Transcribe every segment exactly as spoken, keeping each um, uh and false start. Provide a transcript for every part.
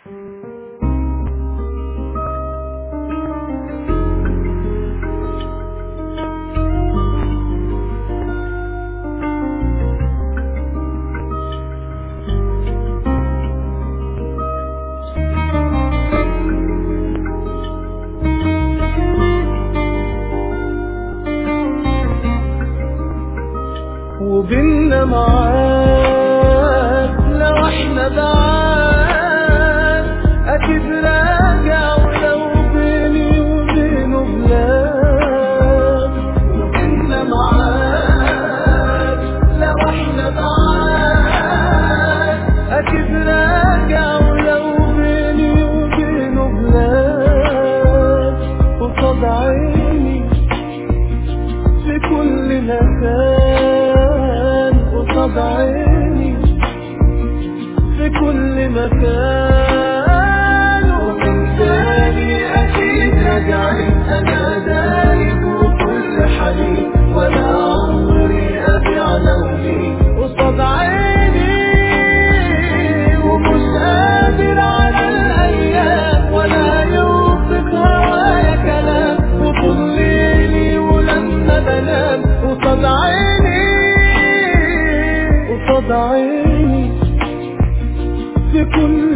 وبيننا معاد لو احنا بعاد اكيد راجع، ولو بيني وبينه بلاد. وبيننا معاد لو احنا بعاد اكيد راجع، ولو بيني وبينه بلاد. قصاد عيني في كل مكان، قصاد عيني في كل مكان. ومن تاني أكيد راجعين، أنا دايب وكل حنين، ولا عمري أبيع نومي قصاد عيني. ومش قادر على الأيام، ولا يوصف هوايا كلام، وطول ليلي ولما بنام قصاد عيني، قصاد عيني في كل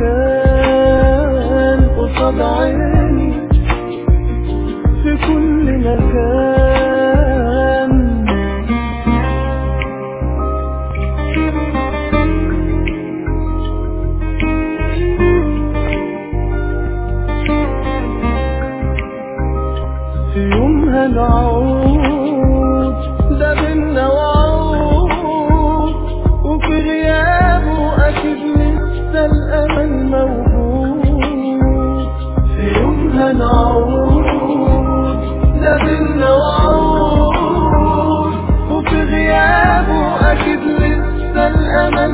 مكان. قصاد عيني في كل مكان. في يوم هنعود ده بينا وعود، وفي غيابه أكيد لسه الأمل موجود. في يوم هنعود ده بينا وعود، وفي غيابه أكيد لسه الأمل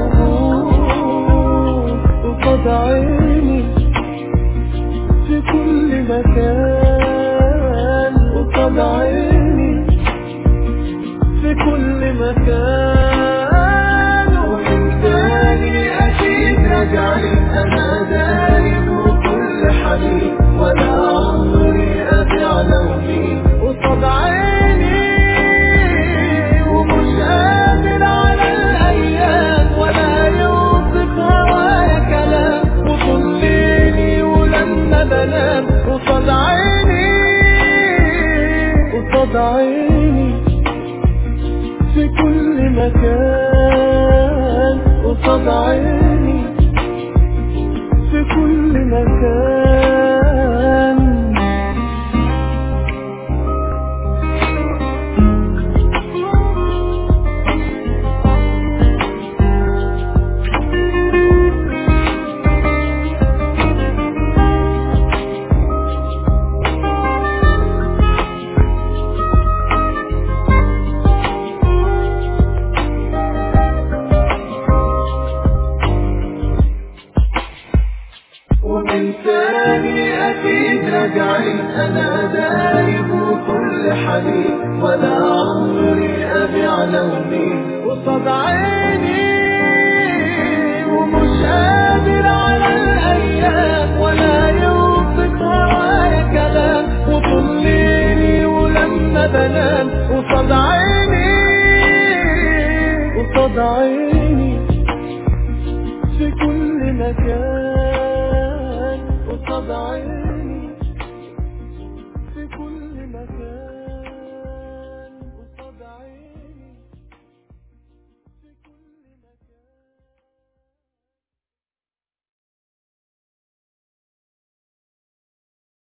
موجود. قصاد عيني في كل مكان، قصاد عيني في كل مكان. ومن تاني أكيد راجعين، أنا دايب وكل حنين، ولا عمري أبيع نومي قصاد عيني. ومش قادر على الأيام، ولا يوصف هوايا كلام، وطول ليلي ولما بنام قصاد عيني، قصاد عيني في كل مكان. قصاد عيني في كل مكان. ومن تاني أكيد راجعين، أنا دايب وكل حنين، ولا عمري أبيع نومي قصاد عيني. ومش قادر على الأيام، ولا يوصف هوايا كلام، وطول ليلي ولما بنام قصاد عيني، قصاد عيني